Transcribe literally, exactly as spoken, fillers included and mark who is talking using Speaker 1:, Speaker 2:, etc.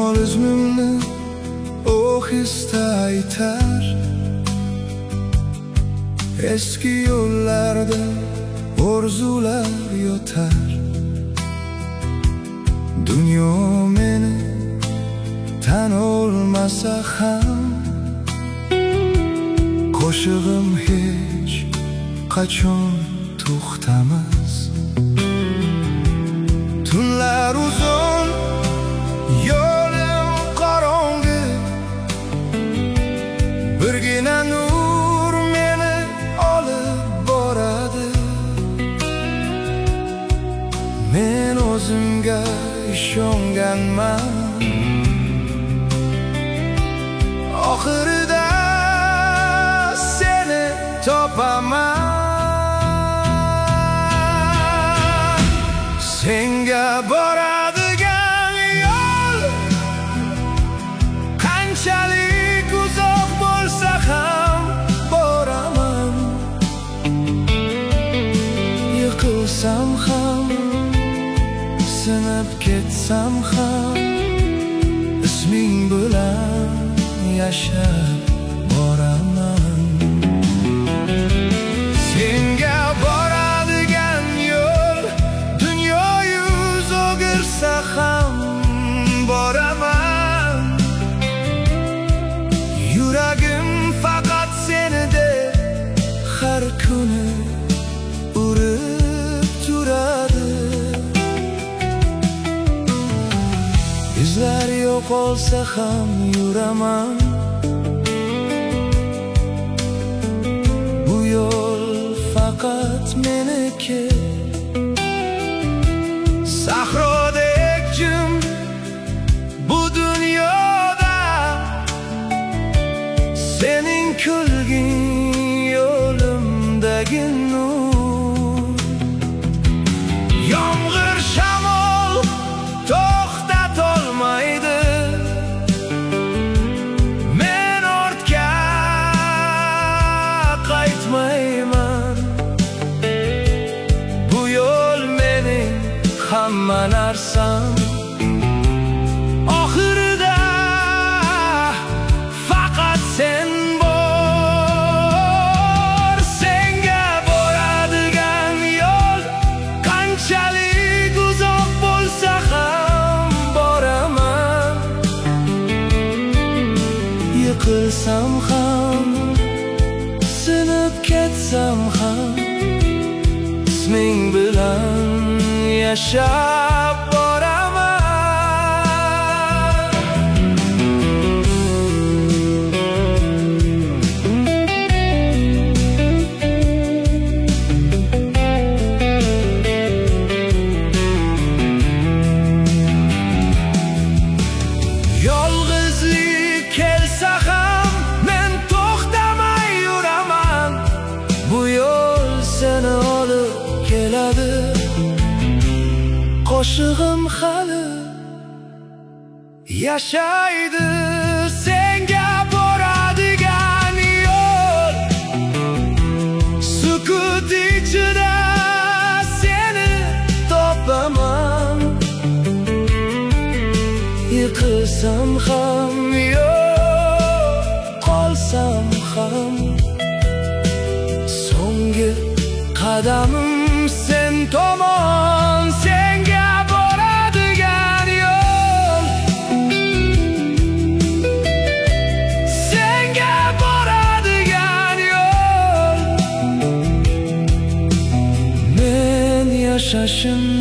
Speaker 1: Shamol üzmümni ohista aytar, eski yollarda orzular yotar. Dunyo meni tan olmasa ham, qo'shig'im hech qachon to'xtamas. Tunlar uzun, yo'lim qorong'i, birgina nur meni olib boradi. Men o'zimga ishonganman, oxirida seni topaman. Senga boradigan yo'l qanchalik uzoq bo'lsa ham boraman. Yiqilsam ham, sinib ketsam ham, isming bilan yashab boraman. Senga boradigan yo'l dunyo yuz o'girsa ham boraman. Yuragim faqat seni deb har kuni urib turadi. Izlar yo'qolsa ham yuraman, bu yo'l faqat meniki. Sahrodek jim bu dunyoda, sening kulgin yo'limdagi nur. Yomg'ir shamol to'xtatolmaydi, men ortga qaytmayman. Bu yo'l mening hamma narsam, oxirida faqat sen bor. Senga boradigan yo'l qanchalik uzoq bo'lsa ham boraman. Yiqilsam ham, sinib ketsam ham, isming bilan yashab boraman. Yolg'izlik kelsa ham men to'xtamay yuraman. Bu yo'l seni olib keladi, qo'shig'im hali yashaydi. Senga boradigan yo'l sukut ichida seni topaman. Yiqilsam ham, yo'qolsam ham, so'nggi qadamim sen tomon. Senga boradigan yo'l, senga boradigan yo'l, men yashashim